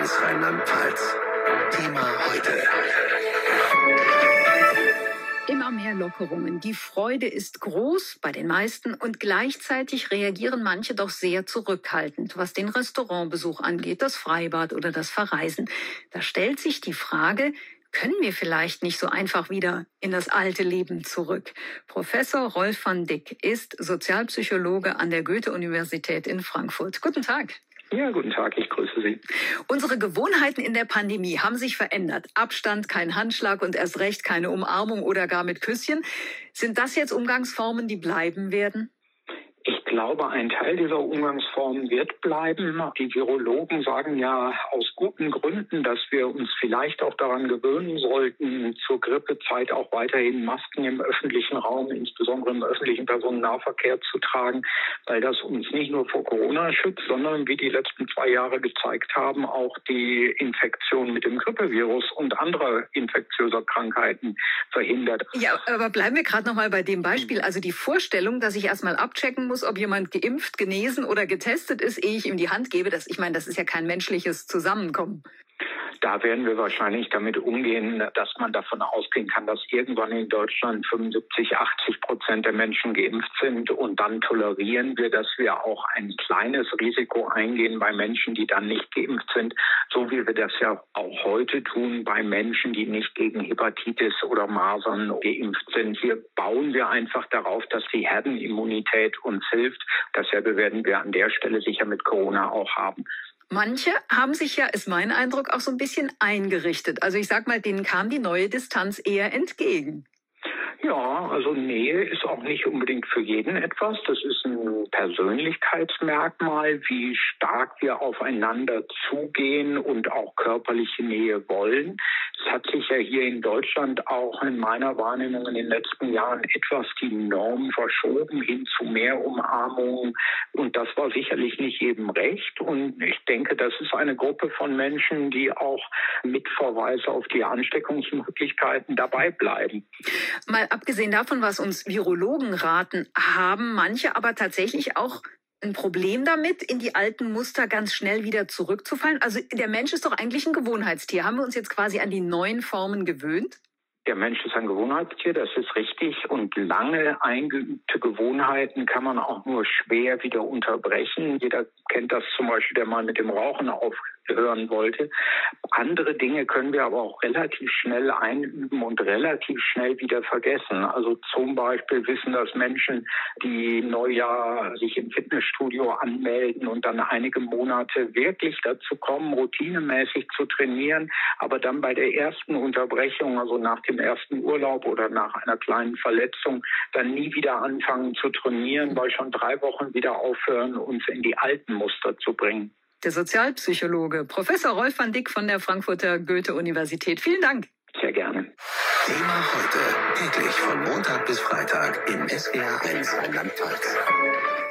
1 Rheinland-Pfalz. Thema heute. Immer mehr Lockerungen. Die Freude ist groß bei den meisten und gleichzeitig reagieren manche doch sehr zurückhaltend, was den Restaurantbesuch angeht, das Freibad oder das Verreisen. Da stellt sich die Frage, können wir vielleicht nicht so einfach wieder in das alte Leben zurück? Professor Rolf van Dyck ist Sozialpsychologe an der Goethe-Universität in Frankfurt. Guten Tag. Ja, guten Tag, ich grüße Sie. Unsere Gewohnheiten in der Pandemie haben sich verändert. Abstand, kein Handschlag und erst recht keine Umarmung oder gar mit Küsschen. Sind das jetzt Umgangsformen, die bleiben werden? Ich glaube, ein Teil dieser Umgangsformen wird bleiben. Die Virologen sagen ja aus guten Gründen, dass wir uns vielleicht auch daran gewöhnen sollten, zur Grippezeit auch weiterhin Masken im öffentlichen Raum, insbesondere im öffentlichen Personennahverkehr zu tragen, weil das uns nicht nur vor Corona schützt, sondern wie die letzten 2 Jahre gezeigt haben, auch die Infektion mit dem Grippevirus und anderer infektiöser Krankheiten verhindert. Ja, aber bleiben wir gerade noch mal bei dem Beispiel. Also die Vorstellung, dass ich erstmal abchecken muss, ob jemand geimpft, genesen oder getestet ist, ehe ich ihm die Hand gebe, das ist ja kein menschliches Zusammenkommen. Da werden wir wahrscheinlich damit umgehen, dass man davon ausgehen kann, dass irgendwann in Deutschland 75-80% der Menschen geimpft sind. Und dann tolerieren wir, dass wir auch ein kleines Risiko eingehen bei Menschen, die dann nicht geimpft sind. So wie wir das ja auch heute tun bei Menschen, die nicht gegen Hepatitis oder Masern geimpft sind. Hier bauen wir einfach darauf, dass die Herdenimmunität uns hilft. Dasselbe werden wir an der Stelle sicher mit Corona auch haben. Manche haben sich ja, ist mein Eindruck, auch so ein bisschen eingerichtet. Also ich sag mal, denen kam die neue Distanz eher entgegen. Ja, also Nähe ist auch nicht unbedingt für jeden etwas. Das ist ein Persönlichkeitsmerkmal, wie stark wir aufeinander zugehen und auch körperliche Nähe wollen. Es hat sich ja hier in Deutschland auch in meiner Wahrnehmung in den letzten Jahren etwas die Norm verschoben hin zu mehr Umarmungen. Und das war sicherlich nicht jedem recht. Und ich denke, das ist eine Gruppe von Menschen, die auch mit Verweis auf die Ansteckungsmöglichkeiten dabei bleiben. Mal abgesehen davon, was uns Virologen raten, haben manche aber tatsächlich auch ein Problem damit, in die alten Muster ganz schnell wieder zurückzufallen. Also der Mensch ist doch eigentlich ein Gewohnheitstier. Haben wir uns jetzt quasi an die neuen Formen gewöhnt? Der Mensch ist ein Gewohnheitstier, das ist richtig. Und lange eingeübte Gewohnheiten kann man auch nur schwer wieder unterbrechen. Jeder kennt das zum Beispiel, der mal mit dem Rauchen aufhören wollte. Andere Dinge können wir aber auch relativ schnell einüben und relativ schnell wieder vergessen. Also zum Beispiel wissen das Menschen, die Neujahr sich im Fitnessstudio anmelden und dann einige Monate wirklich dazu kommen, routinemäßig zu trainieren, aber dann bei der ersten Unterbrechung, also nach dem ersten Urlaub oder nach einer kleinen Verletzung, dann nie wieder anfangen zu trainieren, weil schon 3 Wochen wieder aufhören, uns in die alten Muster zu bringen. Der Sozialpsychologe Professor Rolf van Dyck von der Frankfurter Goethe-Universität. Vielen Dank. Sehr gerne. Thema heute. Täglich von Montag bis Freitag in SWR 1 Rheinland-Pfalz.